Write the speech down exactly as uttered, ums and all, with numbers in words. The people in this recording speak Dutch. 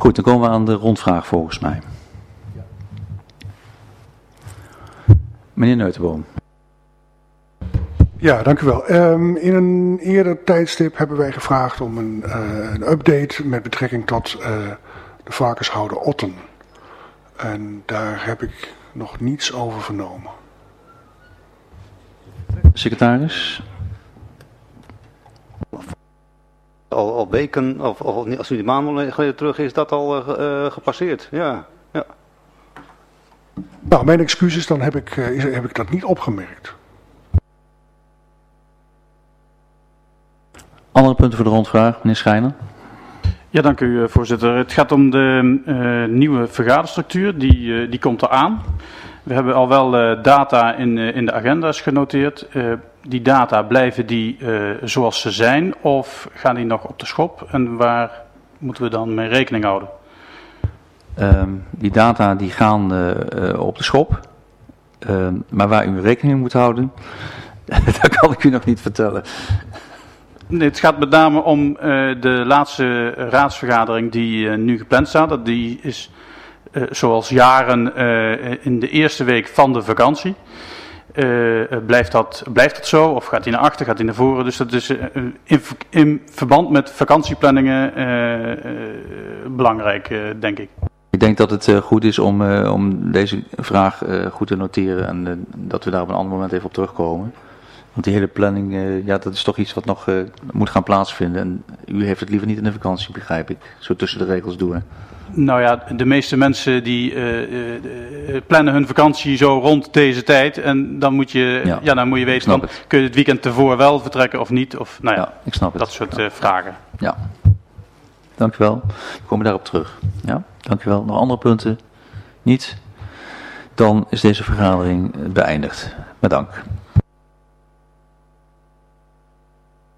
Goed, dan komen we aan de rondvraag volgens mij. Meneer Neutenboom. Ja, dank u wel. Um, in een eerder tijdstip hebben wij gevraagd om een, uh, een update met betrekking tot uh, de varkenshouder Otten. En daar heb ik nog niets over vernomen. Secretaris? Al, al weken, of, of als u die maanden geleden terug is, dat al uh, uh, gepasseerd. Ja, ja. Nou, mijn excuses, dan heb ik, uh, is, heb ik dat niet opgemerkt. Andere punten voor de rondvraag, meneer Schijner? Ja, dank u voorzitter. Het gaat om de uh, nieuwe vergaderstructuur, die, uh, die komt eraan. We hebben al wel uh, data in, uh, in de agenda's genoteerd. Uh, die data, blijven die uh, zoals ze zijn of gaan die nog op de schop? En waar moeten we dan mee rekening houden? Um, die data die gaan uh, uh, op de schop. Uh, maar waar u rekening mee moet houden, dat kan ik u nog niet vertellen. Nee, het gaat met name om uh, de laatste raadsvergadering die uh, nu gepland staat. Dat die is uh, zoals jaren uh, in de eerste week van de vakantie. Uh, blijft, dat, blijft dat zo of gaat hij naar achter, gaat hij naar voren? Dus dat is uh, in, in verband met vakantieplanningen uh, uh, belangrijk, uh, denk ik. Ik denk dat het uh, goed is om, uh, om deze vraag uh, goed te noteren en uh, dat we daar op een ander moment even op terugkomen. Want die hele planning, uh, ja, dat is toch iets wat nog uh, moet gaan plaatsvinden. En u heeft het liever niet in de vakantie, begrijp ik. Zo tussen de regels door. Nou ja, de meeste mensen die uh, uh, plannen hun vakantie zo rond deze tijd. En dan moet je, ja. Ja, dan moet je weten, dan kun je het weekend ervoor wel vertrekken of niet. Of, nou ja, ja ik snap het. Dat soort ja. uh, vragen. Ja, dank u wel. We komen daarop terug. Ja, dank u wel. Nog andere punten? Niet? Dan is deze vergadering beëindigd. Met dank.